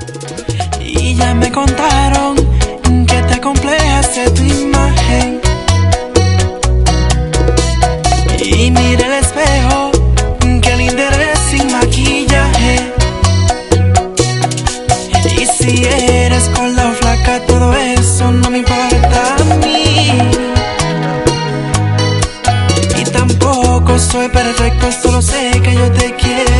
Y ya me contaron que te complejas de tu imagen. Y mira el espejo, que linda eres sin maquillaje. Y si eres gorda o flaca, todo eso no me importa a mí. Y tampoco soy perfecto, solo sé que yo te quiero.